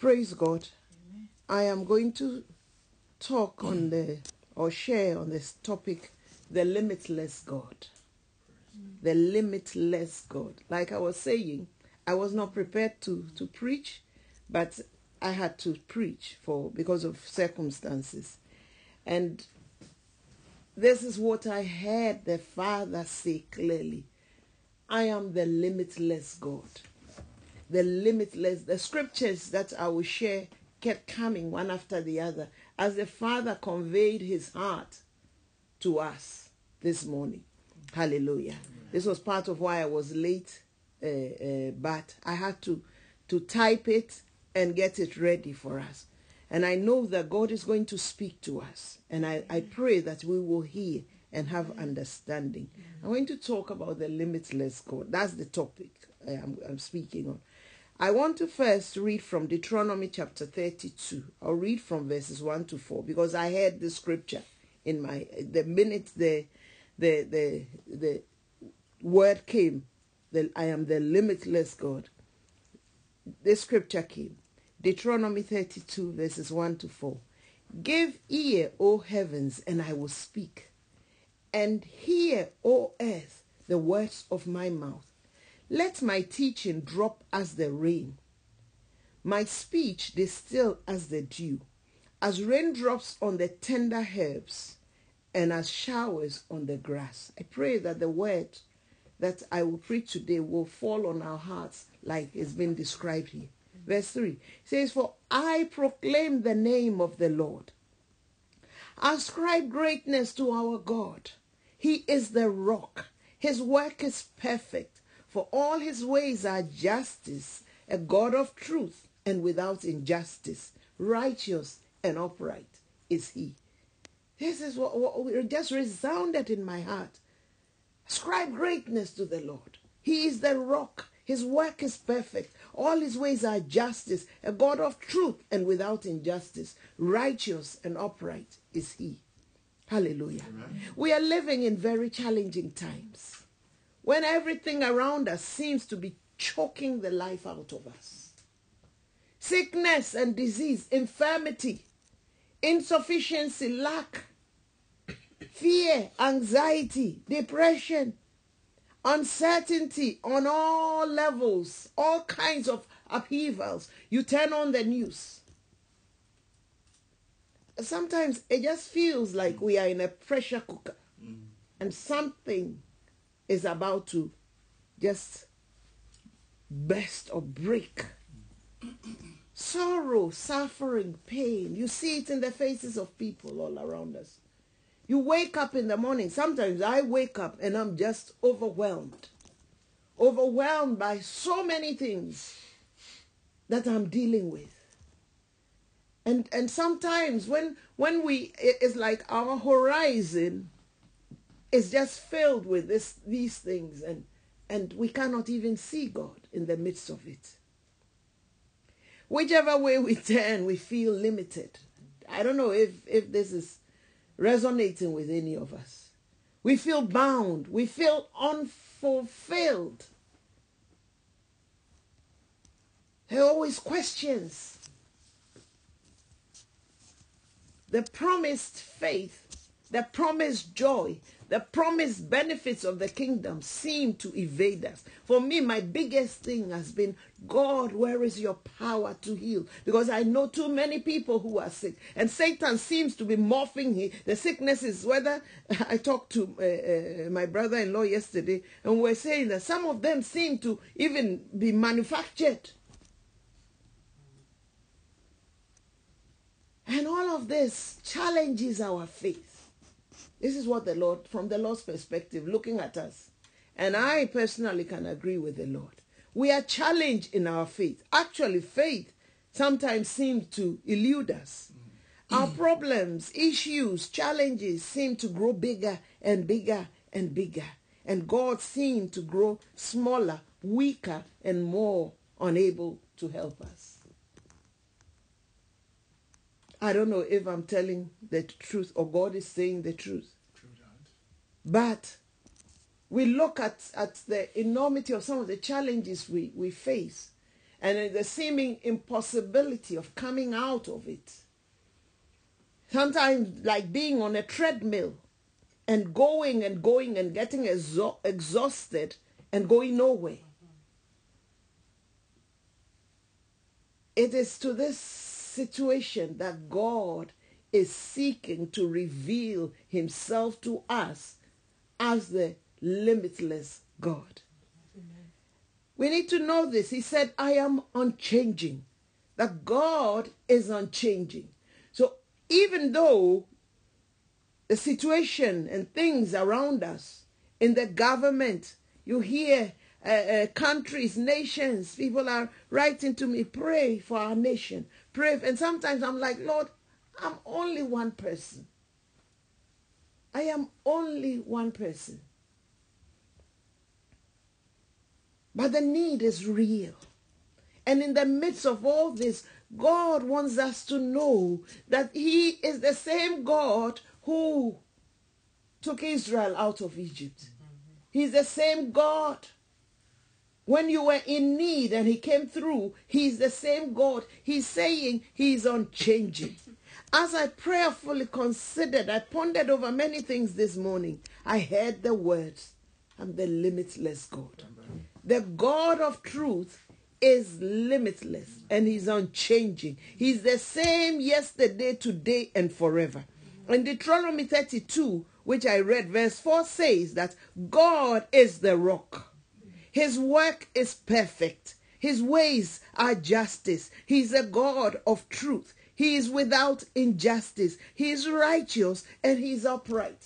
Praise God. Amen. I am going to talk on share on this topic, the limitless God. The limitless God. Like I was saying, I was not prepared to preach, but I had to preach because of circumstances. And this is what I heard the Father say clearly. I am the limitless God. The scriptures that I will share kept coming one after the other as the Father conveyed his heart to us this morning. Hallelujah. This was part of why I was late, but I had to type it and get it ready for us. And I know that God is going to speak to us. And I pray that we will hear and have understanding. I'm going to talk about the limitless God. That's the topic I'm speaking on. I want to first read from Deuteronomy chapter 32. I'll read from verses 1 to 4 because I heard the scripture in the minute the word came, I am the limitless God. The scripture came. Deuteronomy 32 verses 1 to 4. Give ear, O heavens, and I will speak, and hear, O earth, the words of my mouth. Let my teaching drop as the rain, my speech distill as the dew, as raindrops on the tender herbs, and as showers on the grass. I pray that the word that I will preach today will fall on our hearts like it's been described here. Verse 3 says, For I proclaim the name of the Lord. Ascribe greatness to our God. He is the rock. His work is perfect. For all his ways are justice, a God of truth and without injustice. Righteous and upright is he. This is what just resounded in my heart. Ascribe greatness to the Lord. He is the rock. His work is perfect. All his ways are justice, a God of truth and without injustice. Righteous and upright is he. Hallelujah. Amen. We are living in very challenging times when everything around us seems to be choking the life out of us. Sickness and disease, infirmity, insufficiency, lack, fear, anxiety, depression, uncertainty on all levels, all kinds of upheavals. You turn on the news. Sometimes it just feels like we are in a pressure cooker and something is about to just burst or break. Sorrow, suffering, pain. You see it in the faces of people all around us. You wake up in the morning. Sometimes I wake up and I'm just overwhelmed. Overwhelmed by so many things that I'm dealing with. And sometimes when it's like our horizon is just filled with these things and we cannot even see God in the midst of it. Whichever way we turn, we feel limited. I don't know if this is resonating with any of us. We feel bound. We feel unfulfilled. There are always questions. The promised faith, the promised joy, the promised benefits of the kingdom seem to evade us. For me, my biggest thing has been, God, where is your power to heal? Because I know too many people who are sick. And Satan seems to be morphing the sicknesses. Whether I talked to my brother-in-law yesterday, and we're saying that some of them seem to even be manufactured. And all of this challenges our faith. This is what the Lord, from the Lord's perspective, looking at us. And I personally can agree with the Lord. We are challenged in our faith. Actually, faith sometimes seems to elude us. Our problems, issues, challenges seem to grow bigger and bigger and bigger. And God seems to grow smaller, weaker, and more unable to help us. I don't know if I'm telling the truth or God is saying the truth. But we look at the enormity of some of the challenges we face. and the seeming impossibility of coming out of it. Sometimes like being on a treadmill and going and going and getting exhausted and going nowhere. It is to this situation that God is seeking to reveal himself to us as the limitless God. Amen. We need to know this. He said, I am unchanging. That God is unchanging. So even though the situation and things around us, in the government, you hear countries, nations, people are writing to me, pray for our nation. Pray. And sometimes I'm like, Lord, I'm only one person. I am only one person. But the need is real. And in the midst of all this, God wants us to know that he is the same God who took Israel out of Egypt. He's the same God. When you were in need and he came through, he's the same God. He's saying he's unchanging. As I prayerfully considered, I pondered over many things this morning, I heard the words, I'm the limitless God. Amen. The God of truth is limitless and he's unchanging. He's the same yesterday, today, and forever. In Deuteronomy 32, which I read, verse 4 says that God is the rock. His work is perfect. His ways are justice. He's a God of truth. He is without injustice. He is righteous and he is upright.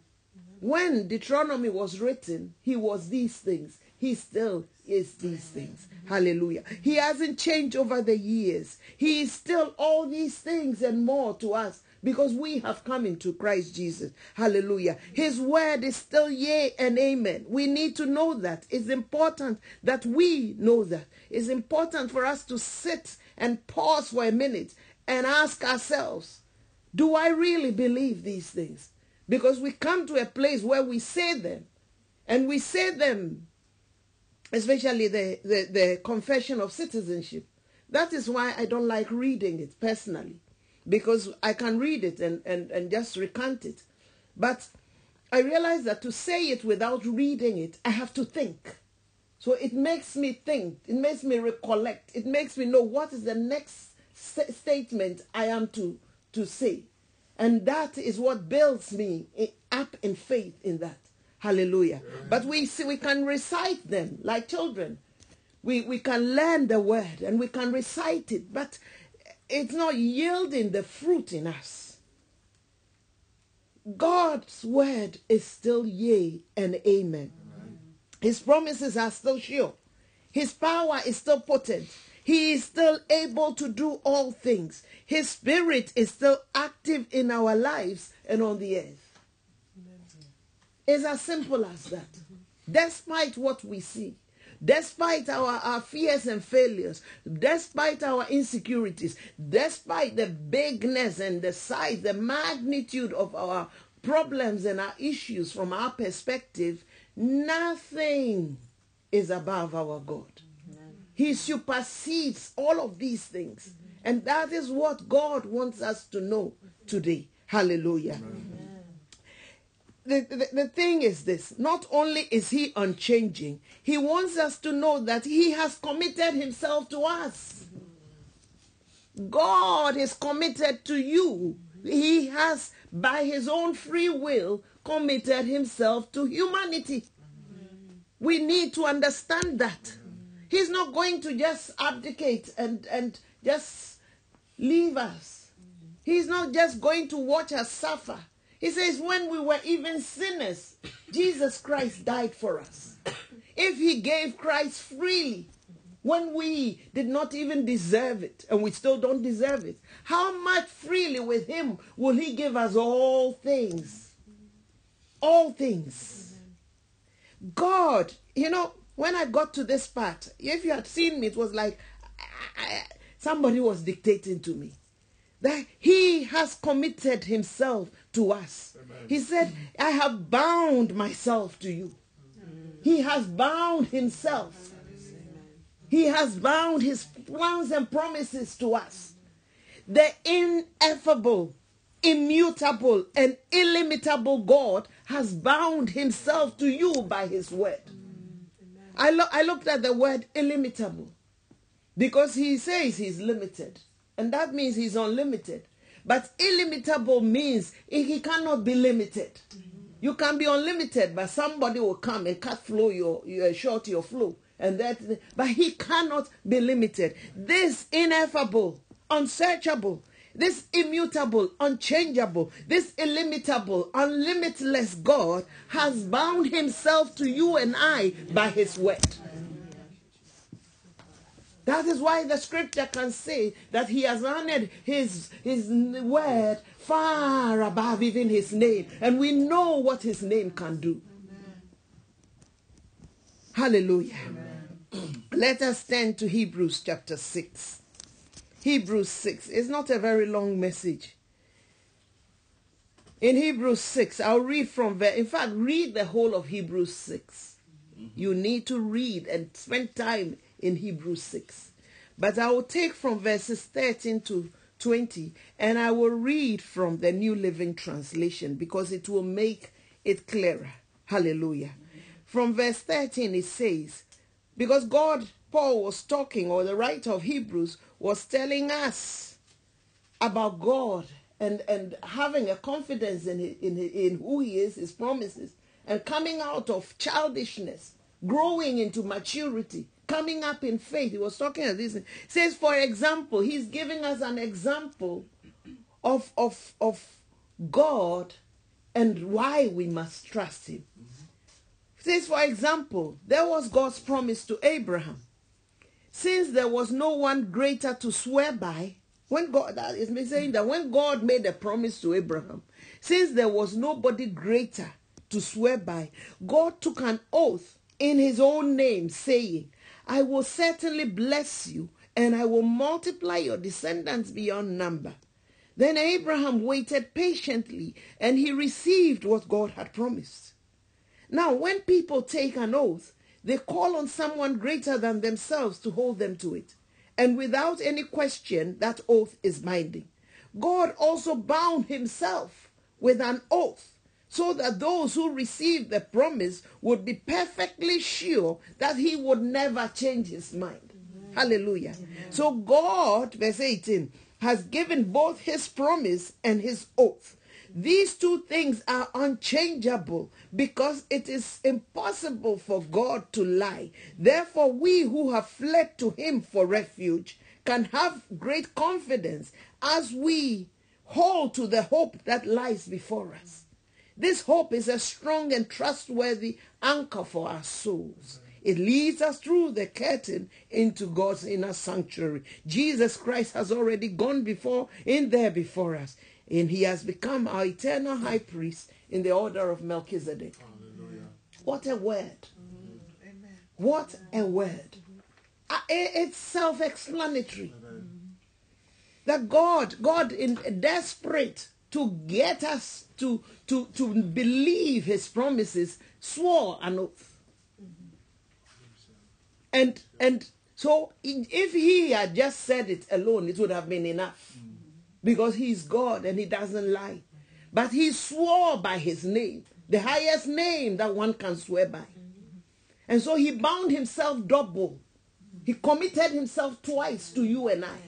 When Deuteronomy was written, he was these things. He still is these things. Hallelujah. He hasn't changed over the years. He is still all these things and more to us because we have come into Christ Jesus. Hallelujah. His word is still yea and amen. We need to know that. It's important that we know that. It's important for us to sit and pause for a minute and ask ourselves, do I really believe these things? Because we come to a place where we say them, and we say them, especially the Confession of Citizenship. That is why I don't like reading it personally, because I can read it and just recant it. But I realize that to say it without reading it, I have to think. So it makes me think. It makes me recollect. It makes me know what is the next statement I am to say. And that is what builds me up in faith in that. Hallelujah. Yeah. But we can recite them like children. We can learn the word and we can recite it, but it's not yielding the fruit in us. God's word is still yea and amen. Amen. His promises are still sure. His power is still potent. He is still able to do all things. His spirit is still active in our lives and on the earth. Amen. It's as simple as that. Despite what we see, despite our fears and failures, despite our insecurities, despite the bigness and the size, the magnitude of our problems and our issues from our perspective, nothing is above our God. He supersedes all of these things. And that is what God wants us to know today. Hallelujah. The thing is this. Not only is he unchanging, he wants us to know that he has committed himself to us. God is committed to you. He has, by his own free will, committed himself to humanity. We need to understand that. He's not going to just abdicate and just leave us. He's not just going to watch us suffer. He says when we were even sinners, Jesus Christ died for us. If he gave Christ freely, when we did not even deserve it, and we still don't deserve it, how much freely with him will he give us all things? All things. God, when I got to this part, if you had seen me, it was like somebody was dictating to me. That he has committed himself to us. Amen. He said, I have bound myself to you. Amen. He has bound himself. Amen. He has bound his plans and promises to us. The ineffable, immutable, and illimitable God has bound himself to you by his word. I looked at the word illimitable because he says he's limited, and that means he's unlimited. But illimitable means he cannot be limited. You can be unlimited, but somebody will come and cut short your flow. But he cannot be limited. This ineffable, unsearchable, this immutable, unchangeable, this illimitable, unlimitless God has bound himself to you and I by his word. That is why the scripture can say that he has honored his word far above even his name. And we know what his name can do. Amen. Hallelujah. Amen. Let us turn to Hebrews chapter 6. Hebrews 6 is not a very long message. In Hebrews 6, I'll read from there. In fact, read the whole of Hebrews 6. You need to read and spend time in Hebrews 6. But I will take from verses 13 to 20, and I will read from the New Living Translation because it will make it clearer. Hallelujah. From verse 13 it says, because Paul was talking, or the writer of Hebrews was telling us about God and having a confidence in who he is, his promises, and coming out of childishness, growing into maturity, coming up in faith. He was talking about this. It says, for example, he's giving us an example of God and why we must trust him. It says, for example, there was God's promise to Abraham. Since there was no one greater to swear by, when God, that is me saying that when God made a promise to Abraham, since there was nobody greater to swear by, God took an oath in his own name, saying, I will certainly bless you, and I will multiply your descendants beyond number. Then Abraham waited patiently, and he received what God had promised. Now, when people take an oath, they call on someone greater than themselves to hold them to it. And without any question, that oath is binding. God also bound himself with an oath so that those who received the promise would be perfectly sure that he would never change his mind. Amen. Hallelujah. Amen. So God, verse 18, has given both his promise and his oath. These two things are unchangeable because it is impossible for God to lie. Therefore, we who have fled to him for refuge can have great confidence as we hold to the hope that lies before us. This hope is a strong and trustworthy anchor for our souls. It leads us through the curtain into God's inner sanctuary. Jesus Christ has already gone before us. And he has become our eternal high priest in the order of Melchizedek. Hallelujah. What a word. Mm-hmm. What a word. It's self-explanatory. That God in desperate to get us to believe his promises, swore an oath. And so if he had just said it alone, it would have been enough. Because he's God and he doesn't lie. But he swore by his name, the highest name that one can swear by. And so he bound himself double. He committed himself twice to you and I.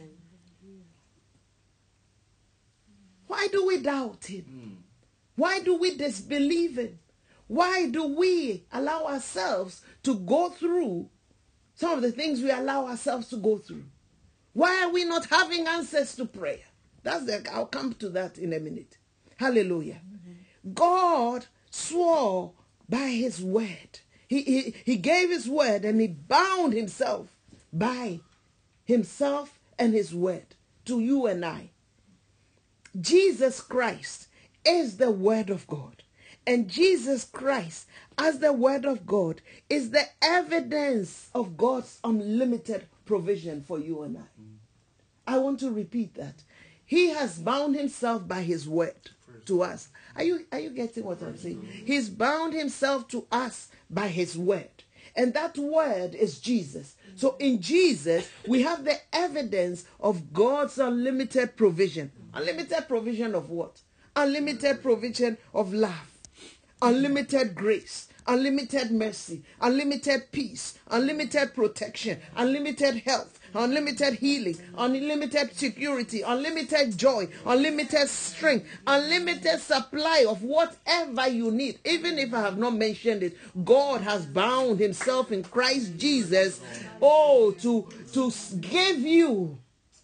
Why do we doubt him? Why do we disbelieve him? Why do we allow ourselves to go through some of the things we allow ourselves to go through? Why are we not having answers to prayer? I'll come to that in a minute. Hallelujah. Mm-hmm. God swore by his word. He gave his word and he bound himself by himself and his word to you and I. Jesus Christ is the word of God. And Jesus Christ, as the word of God, is the evidence of God's unlimited provision for you and I. I want to repeat that. He has bound himself by his word to us. Are you getting what I'm saying? He's bound himself to us by his word. And that word is Jesus. So in Jesus, we have the evidence of God's unlimited provision. Unlimited provision of what? Unlimited provision of love. Unlimited grace, unlimited mercy, unlimited peace, unlimited protection, unlimited health, unlimited healing, unlimited security, unlimited joy, unlimited strength, unlimited supply of whatever you need. Even if I have not mentioned it, God has bound himself in Christ Jesus, to give you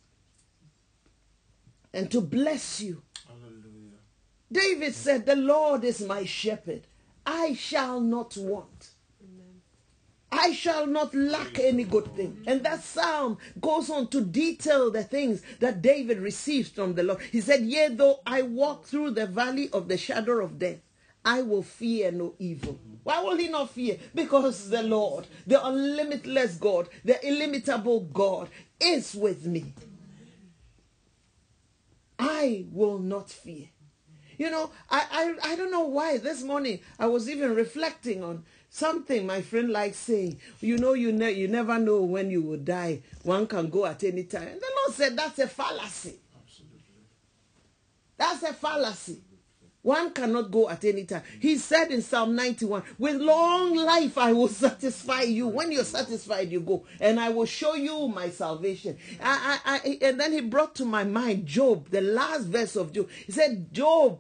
and to bless you. David said, the Lord is my shepherd. I shall not want. Amen. I shall not lack any good thing. And that psalm goes on to detail the things that David receives from the Lord. He said, yea, though I walk through the valley of the shadow of death, I will fear no evil. Why will he not fear? Because the Lord, the unlimitless God, the illimitable God is with me. I will not fear. You know, I don't know why this morning I was even reflecting on something my friend likes saying. You know, you never know when you will die. One can go at any time. And the Lord said that's a fallacy. Absolutely. That's a fallacy. One cannot go at any time. He said in Psalm 91, with long life I will satisfy you. When you're satisfied, you go. And I will show you my salvation. And then he brought to my mind Job, the last verse of Job. He said, Job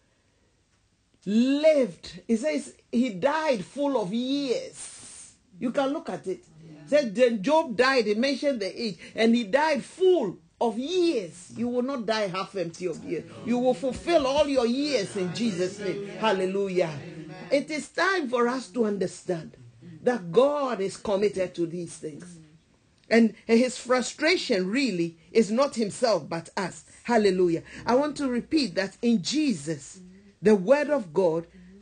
lived. He says he died full of years. You can look at it. He said then Job died. He mentioned the age. And he died full of years. You will not die half empty of years. You will fulfill all your years in Jesus' name. Hallelujah. It is time for us to understand that God is committed to these things. And his frustration really is not himself but us. Hallelujah. I want to repeat that in Jesus, the word of God,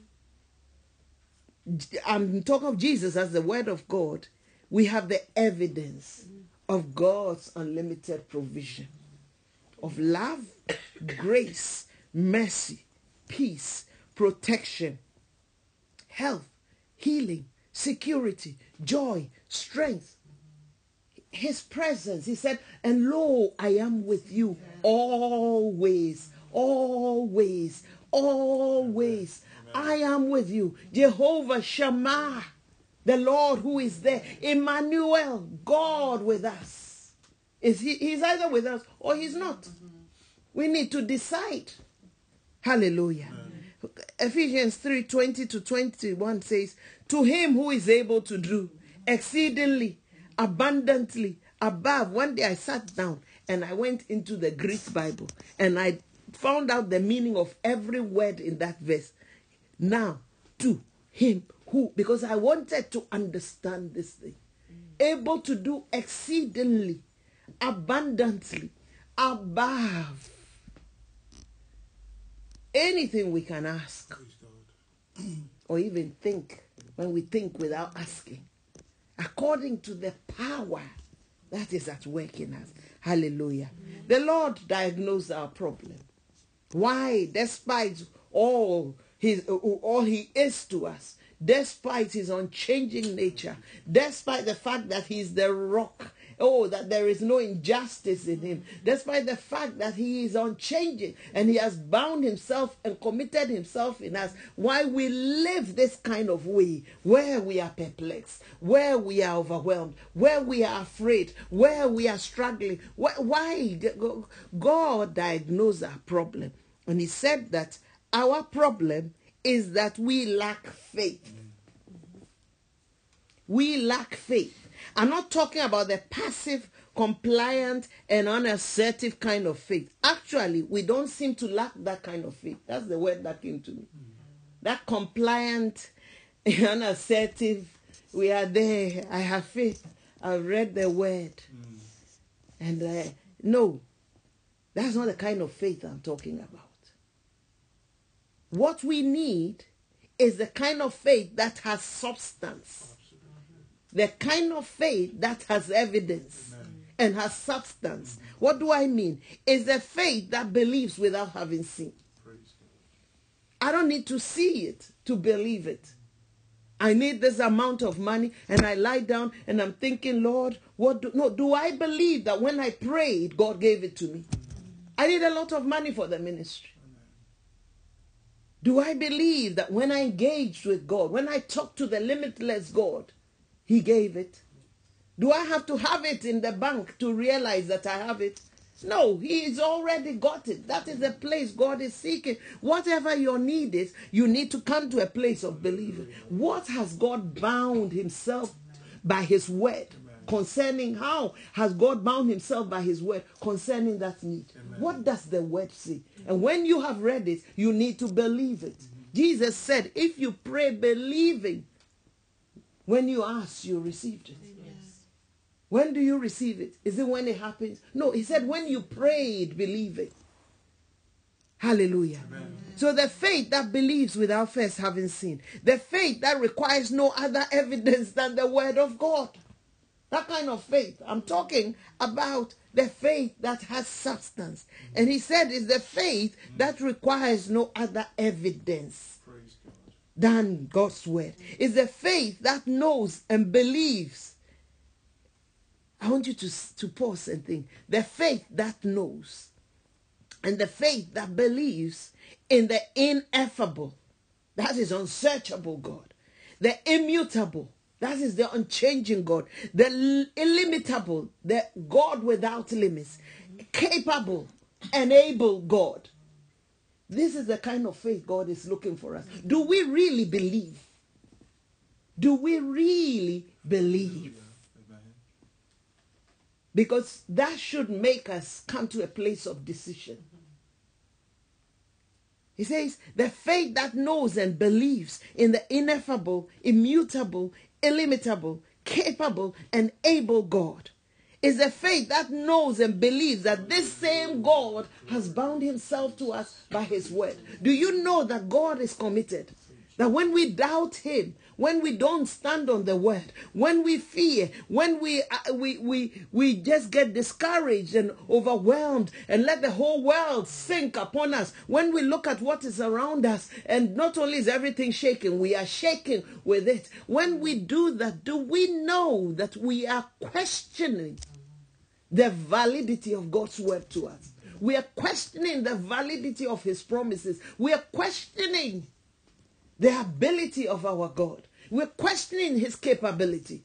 I'm talking of Jesus as the word of God, we have the evidence of God's unlimited provision of love, grace, mercy, peace, protection, health, healing, security, joy, strength. His presence, he said, and lo, I am with you always, always, always. I am with you. Jehovah Shammah, the Lord who is there. Emmanuel, God with us. He's either with us or he's not. We need to decide. Hallelujah. Ephesians 3:20-21 says, to him who is able to do exceedingly, abundantly, above. One day I sat down and I went into the Greek Bible and I found out the meaning of every word in that verse. Now, to him who, because I wanted to understand this thing, able to do exceedingly, abundantly, above anything we can ask or even think, when we think without asking, according to the power that is at work in us. Hallelujah. The Lord diagnosed our problem. Why? Despite all he is to us, despite his unchanging nature, despite the fact that he's the rock, that there is no injustice in him, despite the fact that he is unchanging and he has bound himself and committed himself in us, why we live this kind of way, where we are perplexed, where we are overwhelmed, where we are afraid, where we are struggling. Why? God diagnosed our problem. And he said that our problem is that we lack faith. We lack faith. I'm not talking about the passive, compliant, and unassertive kind of faith. Actually, we don't seem to lack that kind of faith. That's the word that came to me. That compliant, unassertive, we are there. I have faith. I've read the word. And no, that's not the kind of faith I'm talking about. What we need is the kind of faith that has substance. The kind of faith that has evidence and has substance. What do I mean? It's the faith that believes without having seen. I don't need to see it to believe it. I need this amount of money, and I lie down and I'm thinking, Lord, do I believe that when I prayed, God gave it to me? I need a lot of money for the ministry. Do I believe that when I engaged with God, when I talked to the limitless God, He gave it? Do I have to have it in the bank to realize that I have it? No, He's already got it. That is the place God is seeking. Whatever your need is, you need to come to a place of believing. What has God bound Himself by His word concerning? How has God bound Himself by His word concerning that need? What does the word say? And when you have read it, you need to believe it. Jesus said, if you pray believing, when you ask, you received it. When do you receive it? Is it when it happens? No, He said when you prayed, believe it. Hallelujah. Amen. So the faith that believes without first having seen. The faith that requires no other evidence than the word of God. That kind of faith. I'm talking about the faith that has substance. And He said it's the faith that requires no other evidence than God's word. It's the faith that knows and believes. I want you to pause and think. The faith that knows and the faith that believes in the ineffable, that is unsearchable God. The immutable, that is the unchanging God. The illimitable, the God without limits. Capable and able God. This is the kind of faith God is looking for us. Do we really believe? Do we really believe? Because that should make us come to a place of decision. He says, the faith that knows and believes in the ineffable, immutable, illimitable, capable, and able God is the faith that knows and believes that this same God has bound Himself to us by His word. Do you know that God is committed? That when we doubt Him, when we don't stand on the word, when we fear, when we just get discouraged and overwhelmed and let the whole world sink upon us, when we look at what is around us and not only is everything shaking, we are shaking with it. When we do that, do we know that we are questioning the validity of God's word to us? We are questioning the validity of His promises. We are questioning the ability of our God. We're questioning His capability.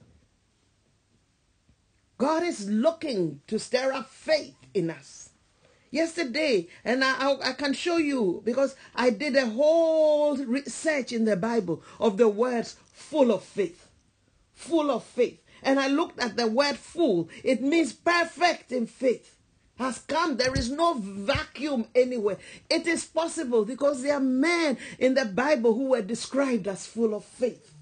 God is looking to stir up faith in us. Yesterday, and I can show you, because I did a whole research in the Bible of the words full of faith. Full of faith. And I looked at the word full. It means perfect in faith. Has come. There is no vacuum anywhere. It is possible because there are men in the Bible who were described as full of faith.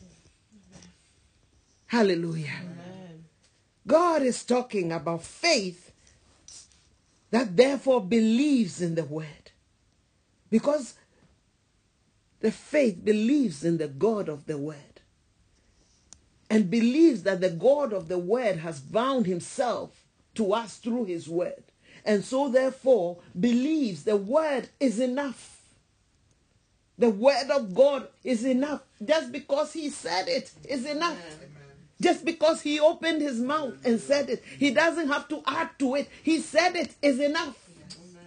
Hallelujah. Amen. God is talking about faith that therefore believes in the word. Because the faith believes in the God of the word. And believes that the God of the word has bound Himself to us through His word. And so therefore believes the word is enough. The word of God is enough. Just because He said it is enough. Amen. Just because He opened His mouth and said it, He doesn't have to add to it. He said it is enough. Amen.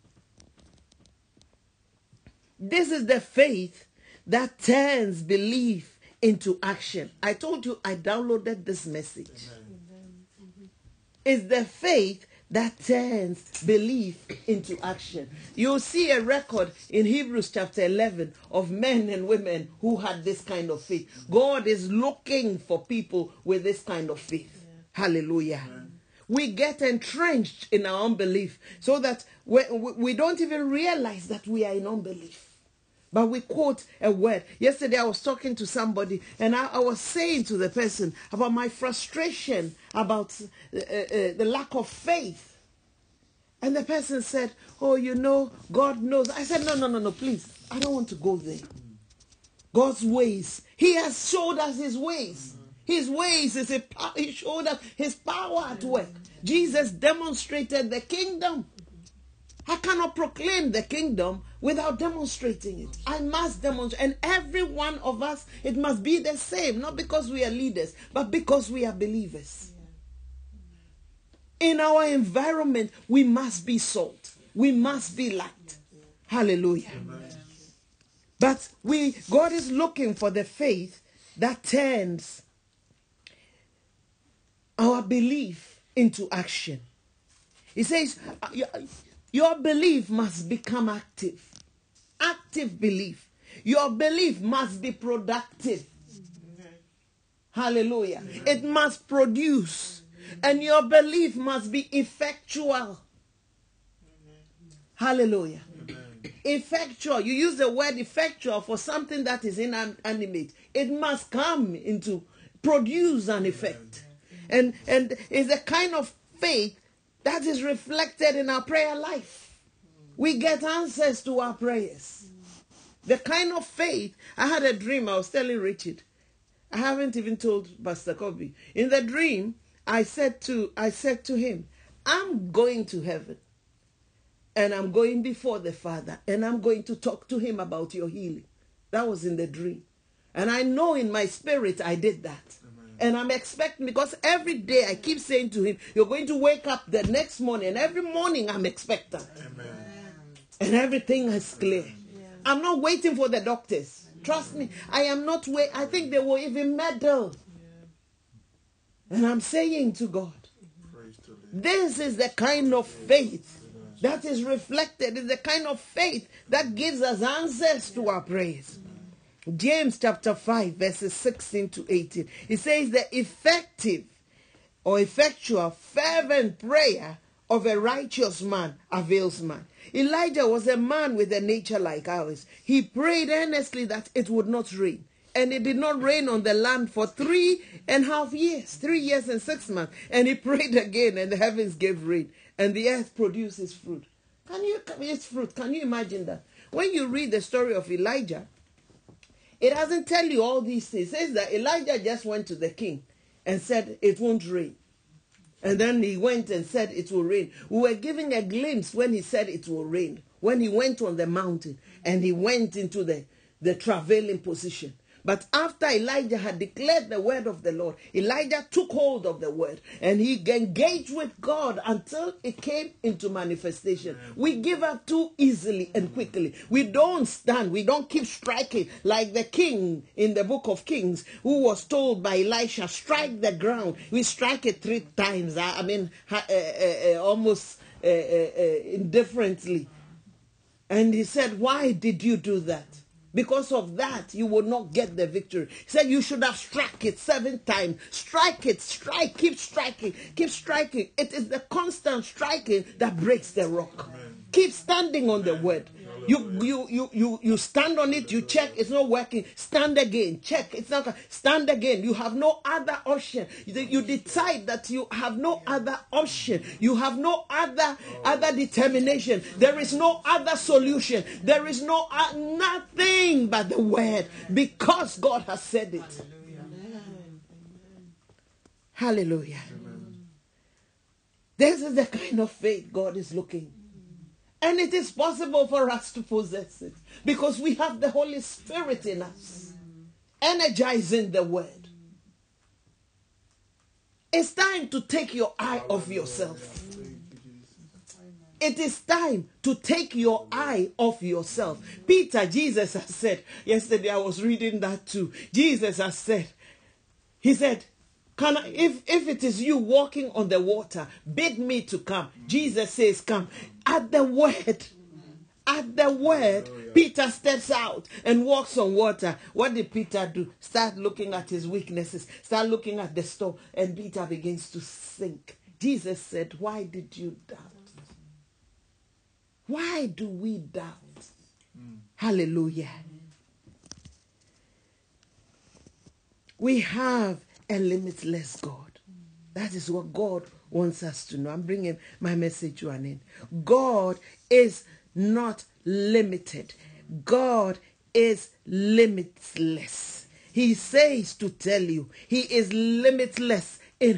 This is the faith that turns belief into action. I told you I downloaded this message. Amen. Is the faith that turns belief into action. You'll see a record in Hebrews chapter 11 of men and women who had this kind of faith. God is looking for people with this kind of faith. Yeah. Hallelujah. Amen. We get entrenched in our unbelief so that we don't even realize that we are in unbelief. But we quote a word. Yesterday I was talking to somebody and I was saying to the person about my frustration about the lack of faith. And the person said, oh, you know, God knows. I said, no, please. I don't want to go there. God's ways. He has showed us His ways. His ways is He showed us His power at work. Jesus demonstrated the kingdom. I cannot proclaim the kingdom without demonstrating it. I must demonstrate. And every one of us, it must be the same. Not because we are leaders, but because we are believers. In our environment, we must be salt. We must be light. Hallelujah. Amen. But God is looking for the faith that turns our belief into action. He says, your belief must become active. Active belief. Your belief must be productive. Hallelujah. It must produce. And your belief must be effectual. Hallelujah. Effectual. You use the word effectual for something that is inanimate. It must come into produce an effect. And it's a kind of faith that is reflected in our prayer life. We get answers to our prayers. The kind of faith. I had a dream. I was telling Richard. I haven't even told Pastor Kobe. In the dream, I said to him, I'm going to heaven. And I'm going before the Father. And I'm going to talk to him about your healing. That was in the dream. And I know in my spirit I did that. And I'm expecting, because every day I keep saying to him, you're going to wake up the next morning. And every morning I'm expectant. Amen. And everything is clear. Yeah. I'm not waiting for the doctors. Trust me, I am not waiting. I think they will even meddle. Yeah. And I'm saying to God, this is the kind of faith that is reflected. It's the kind of faith that gives us answers to our prayers. James chapter 5 verses 16 to 18. It says the effective or effectual fervent prayer of a righteous man avails much. Elijah was a man with a nature like ours. He prayed earnestly that it would not rain. And it did not rain on the land for 3.5 years. 3 years and 6 months. And he prayed again and the heavens gave rain. And the earth produces fruit. Can you imagine that? When you read the story of Elijah, it doesn't tell you all these things. It says that Elijah just went to the king and said it won't rain. And then he went and said it will rain. We were giving a glimpse when he said it will rain. When he went on the mountain and he went into the travailing position. But after Elijah had declared the word of the Lord, Elijah took hold of the word and he engaged with God until it came into manifestation. We give up too easily and quickly. We don't stand. We don't keep striking like the king in the book of Kings who was told by Elisha, strike the ground. We strike it 3 times. Almost indifferently. And he said, why did you do that? Because of that, you will not get the victory. He said you should have struck it 7 times. Strike it, strike, keep striking, keep striking. It is the constant striking that breaks the rock. Amen. Keep standing on the word. You stand on it, you check, it's not working. Stand again, check, it's not. Stand again. You have no other option. You decide that you have no other option. You have no other determination. There is no other solution. There is nothing but the word, because God has said it. Hallelujah. Amen. This is the kind of faith God is looking. And it is possible for us to possess it because we have the Holy Spirit in us, energizing the word. It's time to take your eye off yourself. It is time to take your eye off yourself. Jesus has said, yesterday I was reading that too. Jesus has said, he said, if it is you walking on the water, bid me to come. Jesus says, come. At the word, Peter steps out and walks on water. What did Peter do? Start looking at his weaknesses. Start looking at the storm. And Peter begins to sink. Jesus said, why did you doubt? Why do we doubt? Hallelujah. We have a limitless God. That is what God wants us to know. I'm bringing my message to an end. God is not limited. God is limitless. He says to tell you, he is limitless in his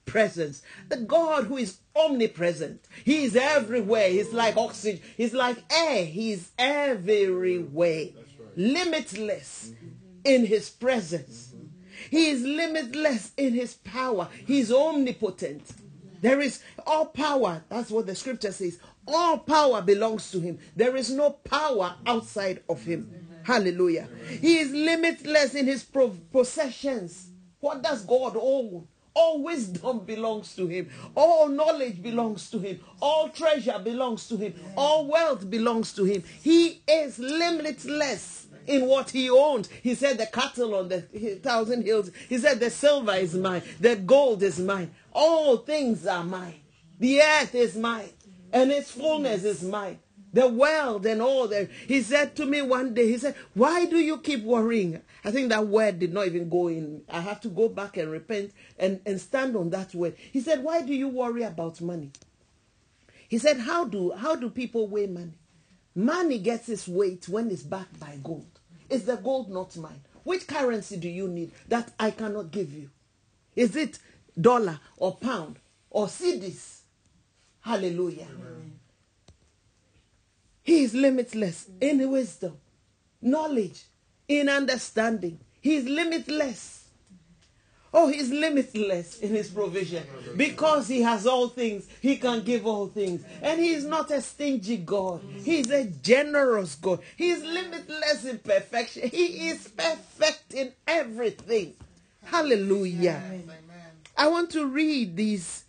presence. The God who is omnipresent. He is everywhere. He's like oxygen. He's like air. He's everywhere. Limitless in his presence. He is limitless in his power. He is omnipotent. There is all power. That's what the scripture says. All power belongs to him. There is no power outside of him. Hallelujah. He is limitless in his possessions. What does God own? All wisdom belongs to him. All knowledge belongs to him. All treasure belongs to him. All wealth belongs to him. He is limitless in what he owns. He said the cattle on the 1,000 hills. He said the silver is mine. The gold is mine. All things are mine. The earth is mine. And its fullness is mine. The world and all that. He said to me one day, he said, why do you keep worrying? I think that word did not even go in. I have to go back and repent and stand on that word. He said, why do you worry about money? He said, how do people weigh money? Money gets its weight when it's backed by gold. Is the gold not mine? Which currency do you need that I cannot give you? Is it dollar or pound or cedis? Hallelujah. Amen. He is limitless in wisdom, knowledge, in understanding. He is limitless. Oh, he's limitless in his provision. Because he has all things, he can give all things. And he is not a stingy God. He is a generous God. He is limitless in perfection. He is perfect in everything. Hallelujah. I want to read these.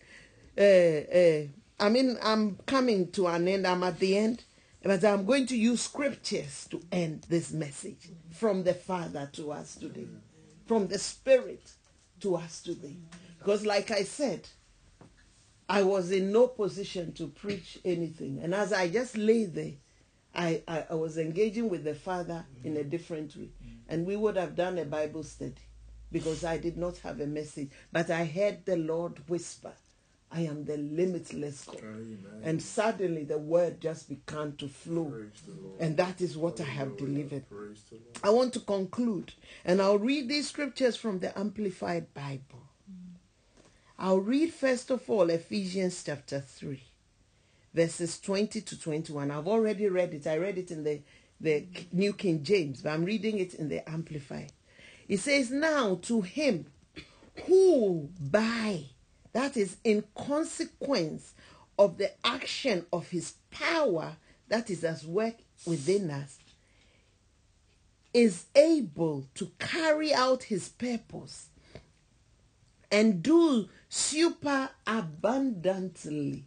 I'm coming to an end. I'm at the end. But I'm going to use scriptures to end this message from the Father to us today. From the Spirit to us today. Because like I said, I was in no position to preach anything. And as I just lay there, I was engaging with the Father in a different way. And we would have done a Bible study because I did not have a message. But I heard the Lord whisper, I am the limitless God. Amen. And suddenly the word just began to flow. And that is what I have delivered. I want to conclude. And I'll read these scriptures from the Amplified Bible. I'll read first of all Ephesians chapter 3. Verses 20 to 21. I've already read it. I read it in the New King James. But I'm reading it in the Amplified. It says, now to him who by... that is in consequence of the action of his power that is at work within us, is able to carry out his purpose and do super abundantly,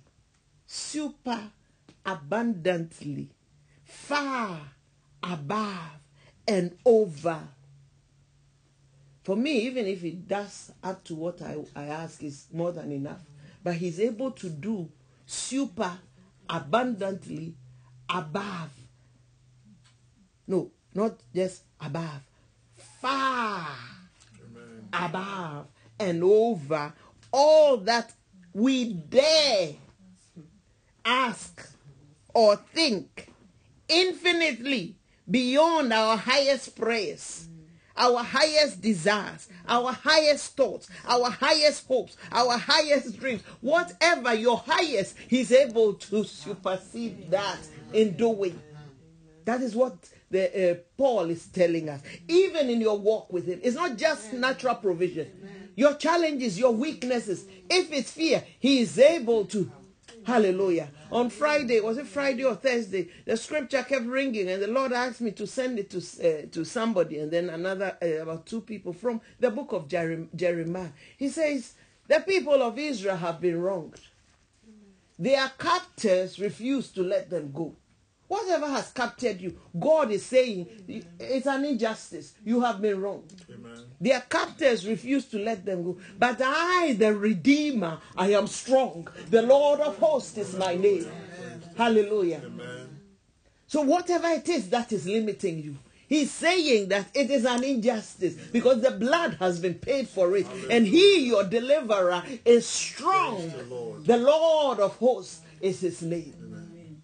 far above and over. For me, even if it does up to what I ask, is more than enough. But he's able to do super abundantly above. No, not just above. Far above and over all that we dare ask or think, infinitely beyond our highest prayers, our highest desires, our highest thoughts, our highest hopes, our highest dreams. Whatever your highest, he's able to supersede that in doing. That is what Paul is telling us. Even in your walk with him, it's not just natural provision. Your challenges, your weaknesses, if it's fear, he is able to. Hallelujah. On Friday, was it Friday or Thursday? The scripture kept ringing and the Lord asked me to send it to somebody, and then another, about two people from the book of Jeremiah. He says, the people of Israel have been wronged. Their captors refuse to let them go. Whatever has captured you, God is saying it's an injustice. You have been wronged. Amen. Their captors refuse to let them go. But I, the Redeemer, I am strong. The Lord of hosts is my name. Amen. Hallelujah. Amen. So whatever it is that is limiting you, he's saying that it is an injustice because the blood has been paid for it. Amen. And he, your deliverer, is strong. The Lord of hosts is his name. Amen.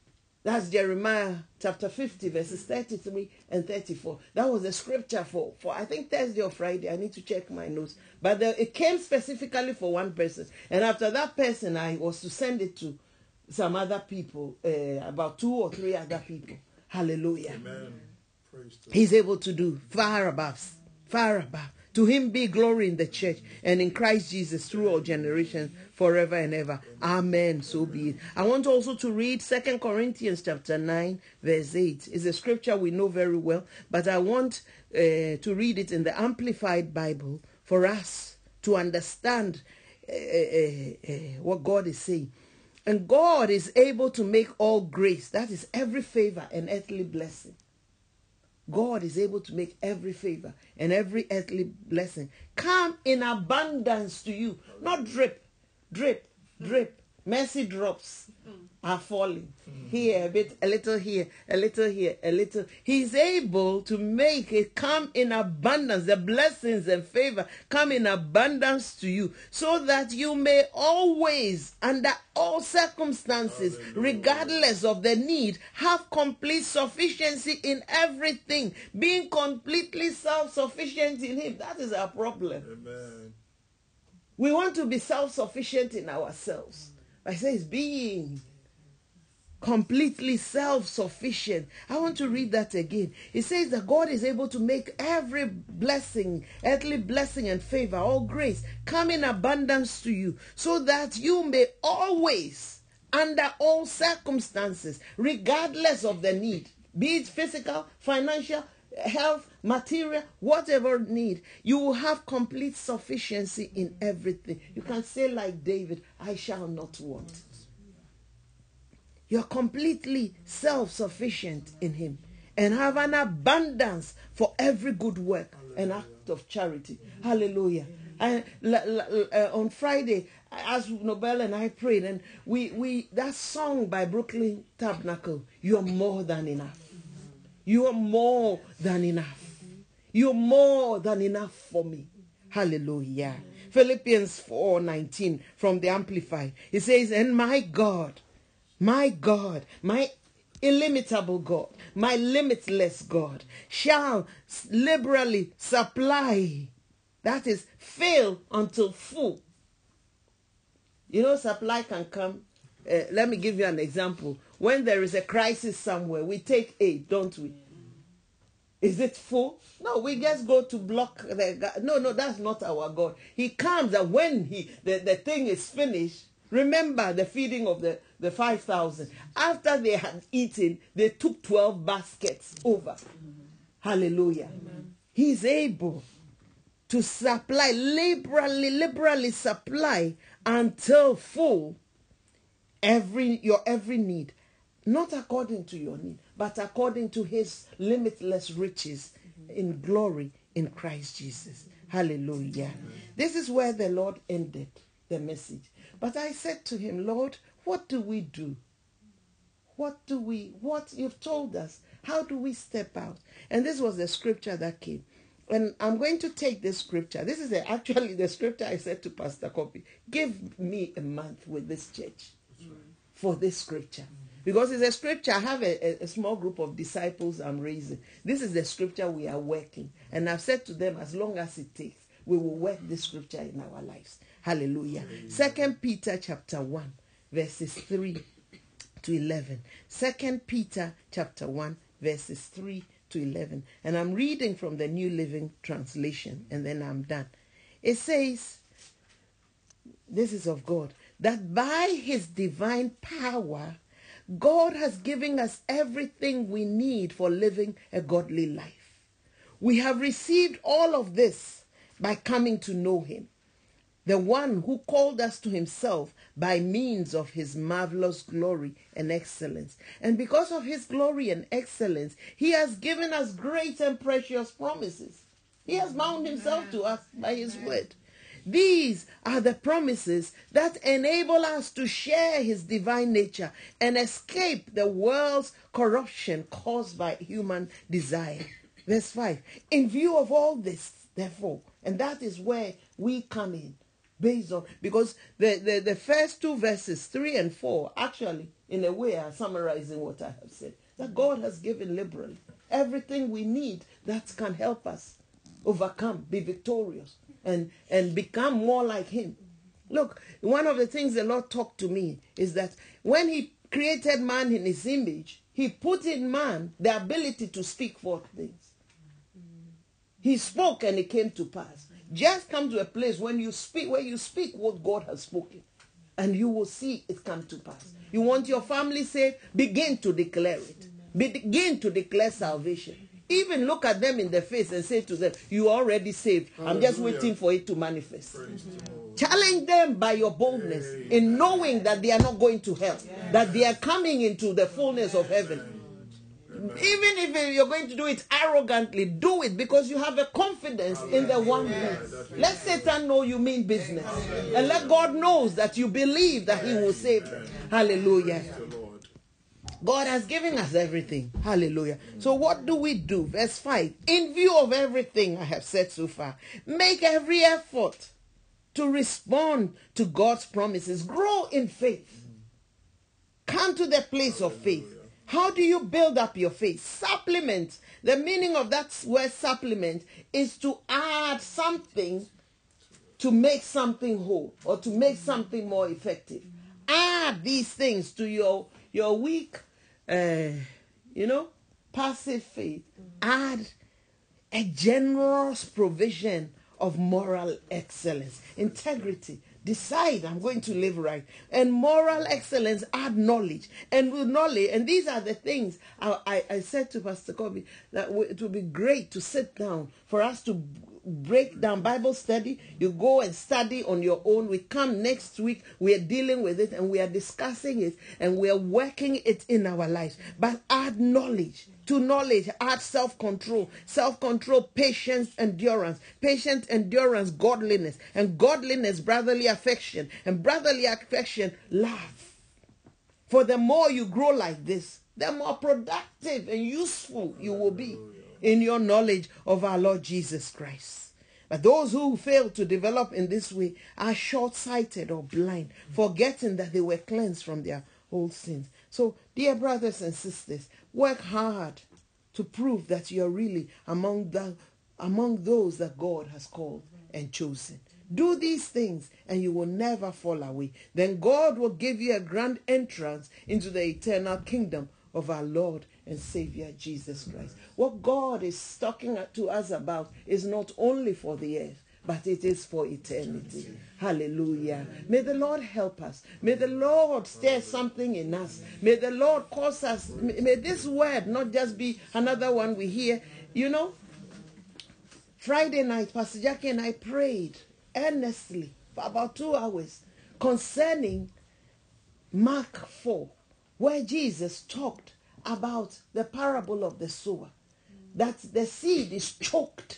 That's Jeremiah chapter 50, verses 33 and 34. That was the scripture for I think Thursday or Friday. I need to check my notes. But it came specifically for one person. And after that person, I was to send it to some other people, about 2 or 3 other people. Hallelujah. Amen. Praise He's able to do far above, far above. To him be glory in the church and in Christ Jesus through all generations, forever and ever. Amen. So be it. I want also to read 2 Corinthians chapter 9, verse 8. It's a scripture we know very well, but I want to read it in the Amplified Bible for us to understand what God is saying. And God is able to make all grace, that is every favor and earthly blessing. God is able to make every favor and every earthly blessing come in abundance to you. Not drip, drip, drip. Mercy drops are falling. Here a bit, a little here, a little here, a little. He's able to make it come in abundance. The blessings and favor come in abundance to you, so that you may always, under all circumstances, regardless of the need, have complete sufficiency in everything. Being completely self-sufficient in Him. That is our problem. Amen. We want to be self-sufficient in ourselves. I say it's being completely self-sufficient. I want to read that again. It says that God is able to make every blessing, earthly blessing and favor, all grace, come in abundance to you, so that you may always, under all circumstances, regardless of the need, be it physical, financial, health, material, whatever need, you will have complete sufficiency in everything. You can say like David, I shall not want. You're completely self-sufficient in Him and have an abundance for every good work and act of charity. Hallelujah. And on Friday, as Nobel and I prayed, and we that song by Brooklyn Tabernacle, you are more than enough. You are more than enough. You're more than enough for me. Hallelujah. Philippians 4:19 from the Amplified. It says, and my God, my illimitable God, my limitless God, shall liberally supply, that is, fill until full. You know, supply can come. Let me give you an example. When there is a crisis somewhere, we take aid, don't we? Is it full? No, we just go to block the. No, that's not our God. He comes, and when the thing is finished, remember the feeding of the 5,000. After they had eaten, they took 12 baskets over. Hallelujah. Amen. He's able to supply, liberally supply until full your every need. Not according to your need, but according to His limitless riches in glory in Christ Jesus. Hallelujah. This is where the Lord ended the message. But I said to him, Lord, what do we do? What you've told us? How do we step out? And this was the scripture that came. And I'm going to take this scripture. This is actually the scripture I said to Pastor Kopi. Give me a month with this church for this scripture. Because it's a scripture. I have a small group of disciples I'm raising. This is the scripture we are working. And I've said to them, as long as it takes, we will work this scripture in our lives. Hallelujah. 2 Peter chapter 1, verses 3 to 11. 2 Peter chapter 1, verses 3 to 11. And I'm reading from the New Living Translation, and then I'm done. It says, this is of God, that by His divine power, God has given us everything we need for living a godly life. We have received all of this by coming to know Him, the one who called us to Himself by means of His marvelous glory and excellence. And because of His glory and excellence, He has given us great and precious promises. He has bound Himself to us by His word. These are the promises that enable us to share His divine nature and escape the world's corruption caused by human desire. Verse 5. In view of all this, therefore, and that is where we come in. based on, because the first two verses, 3 and 4, actually, in a way, are summarizing what I have said. That God has given liberally everything we need that can help us overcome, be victorious, and become more like him. Look, one of the things the Lord talked to me is that when he created man in his image, he put in man the ability to speak forth things. He spoke and it came to pass. Just come to a place when you speak, where you speak what God has spoken, and you will see it come to pass. You want your family saved? Begin to declare it. Begin to declare salvation. Even look at them in the face and say to them, you are already saved. I'm just waiting for it to manifest. Challenge them by your boldness in knowing that they are not going to hell, that they are coming into the fullness of heaven. Even if you're going to do it arrogantly, do it because you have a confidence in the one place. Let Satan know you mean business. And let God knows that you believe that he will save them. Hallelujah. God has given us everything. Hallelujah. So what do we do? Verse 5. In view of everything I have said so far, make every effort to respond to God's promises. Grow in faith. Come to the place of faith. How do you build up your faith? Supplement. The meaning of that word supplement is to add something to make something whole or to make something more effective. Add these things to your weak, passive faith. Add a generous provision of moral excellence, integrity. Decide, I'm going to live right. And moral excellence, add knowledge. And with knowledge, and these are the things I said to Pastor Kobe, that it would be great to sit down for us to break down Bible study. You go and study on your own. We come next week, we are dealing with it and we are discussing it and we are working it in our lives. But add knowledge. To knowledge, add self-control. Self-control, patience, endurance. Patience, endurance, godliness. And godliness, brotherly affection. And brotherly affection, love. For the more you grow like this, the more productive and useful you will be in your knowledge of our Lord Jesus Christ. But those who fail to develop in this way are short-sighted or blind, forgetting that they were cleansed from their old sins. So, dear brothers and sisters, work hard to prove that you're really among those that God has called and chosen. Do these things and you will never fall away. Then God will give you a grand entrance into the eternal kingdom of our Lord and Savior Jesus Christ. What God is talking to us about is not only for the earth, but it is for eternity. Hallelujah. May the Lord help us. May the Lord stir something in us. May the Lord cause us, may this word not just be another one we hear. You know, Friday night, Pastor Jackie and I prayed earnestly for about 2 hours concerning Mark 4, where Jesus talked about the parable of the sower, that the seed is choked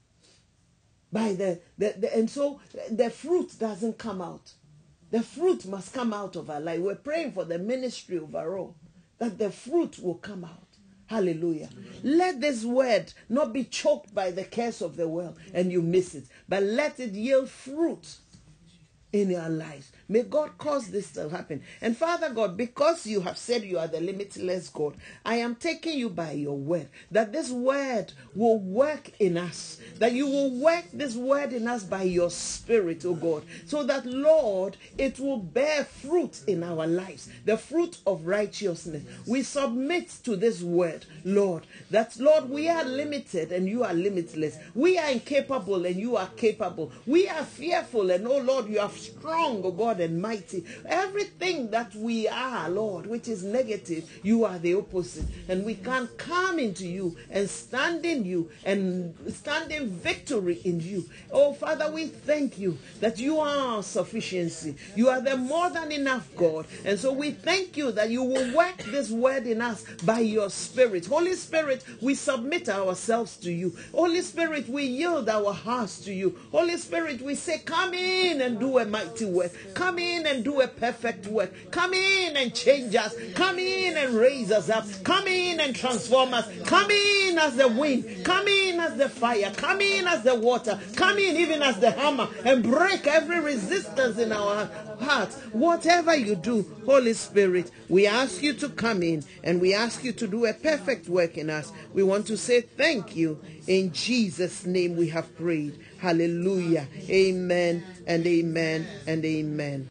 by and so the fruit doesn't come out. The fruit must come out of our life. We're praying for the ministry overall, that the fruit will come out. Hallelujah. Let this word not be choked by the cares of the world and you miss it, but let it yield fruit in your lives. May God cause this to happen. And Father God, because you have said you are the limitless God, I am taking you by your word, that this word will work in us, that you will work this word in us by your spirit, oh God, so that, Lord, it will bear fruit in our lives, the fruit of righteousness. We submit to this word, Lord, that, Lord, we are limited and you are limitless. We are incapable and you are capable. We are fearful and, oh Lord, you are strong, oh God, and mighty. Everything that we are, Lord, which is negative, you are the opposite. And we can come into you and stand in you and stand in victory in you. Oh, Father, we thank you that you are our sufficiency. You are the more than enough God. And so we thank you that you will work this word in us by your Spirit. Holy Spirit, we submit ourselves to you. Holy Spirit, we yield our hearts to you. Holy Spirit, we say, come in and do a mighty work. Come in and do a perfect work. Come in and change us. Come in and raise us up. Come in and transform us. Come in as the wind. Come in as the fire. Come in as the water. Come in even as the hammer and break every resistance in our hearts. Whatever you do, Holy Spirit, we ask you to come in and we ask you to do a perfect work in us. We want to say thank you. In Jesus' name we have prayed. Hallelujah. Amen and amen and amen.